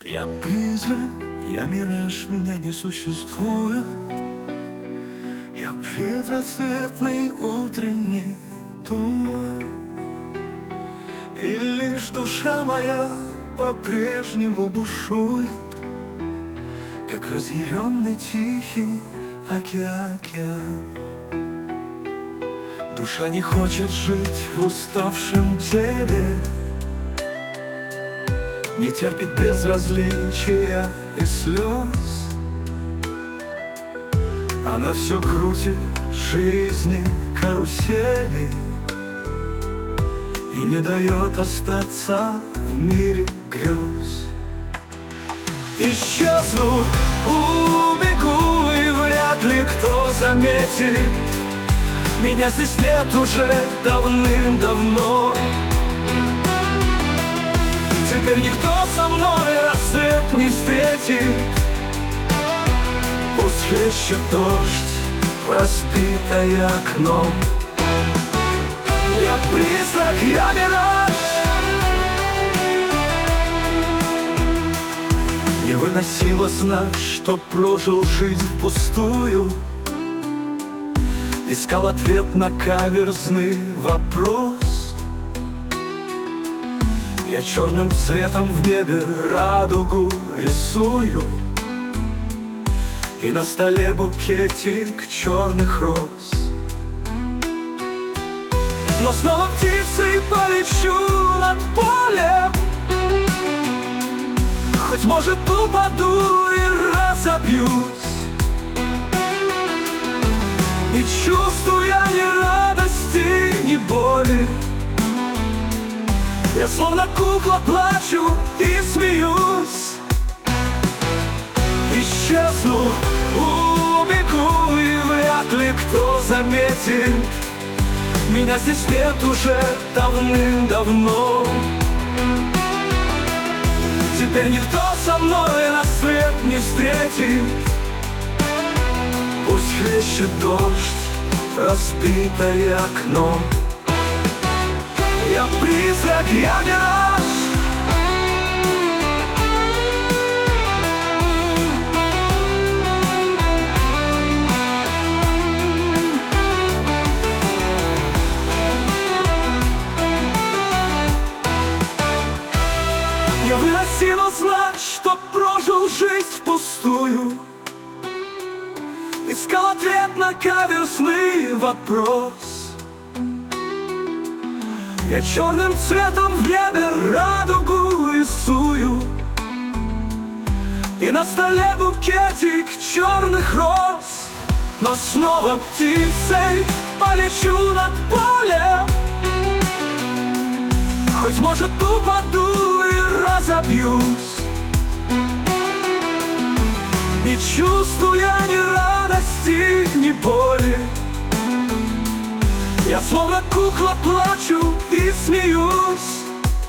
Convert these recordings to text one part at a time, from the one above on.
Я призрак, я мираж, меня не существует. Я предрассветный утренний туман, и лишь душа моя по-прежнему бушует, как разъяренный тихий океан. Душа не хочет жить в уставшем теле, не терпит безразличия и слез. Она все крутит жизни карусели и не дает остаться в мире грез. Исчезну, убегу, и вряд ли кто заметит. Меня здесь нет уже давным-давно. Теперь никто со мной рассвет не встретит. Пусть хлещет дождь в разбитое окно. Я призрак, я мираж. Не выносила сна, что прожил жизнь впустую. Искал ответ на каверзный вопрос. Я черным цветом в небе радугу рисую, и на столе букетик черных роз. Но снова птицей полечу над полем, хоть, может, упаду и разобьюсь. Не чувствую я ни радости, ни боли. Я словно кукла плачу и смеюсь. Исчезну, убегу, и вряд ли кто заметит. Меня здесь нет уже давным-давно. Теперь никто со мной на свет не встретит. Пусть хлещет дождь в разбитое окно. Я призрак, я мираж. Я выносила знать, что прожил жизнь впустую. Искал ответ на каверзный вопрос. Я черным цветом в небе радугу рисую, и на столе букетик черных роз. Но снова птицей полечу над полем, хоть, может, упаду и разобьюсь. Не чувствую я ни радости, ни боли. Я словно кукла плачу и смеюсь.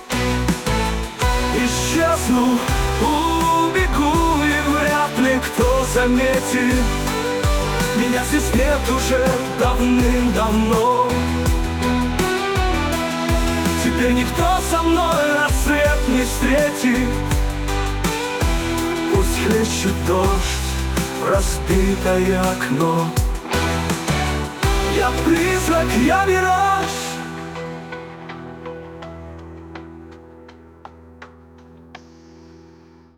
Исчезну, убегу, и вряд ли кто заметит. Меня здесь нет уже давным-давно. Теперь никто со мной рассвет не встретит. Пусть хлещет дождь в разбитое окно. Я призрак, я мираж.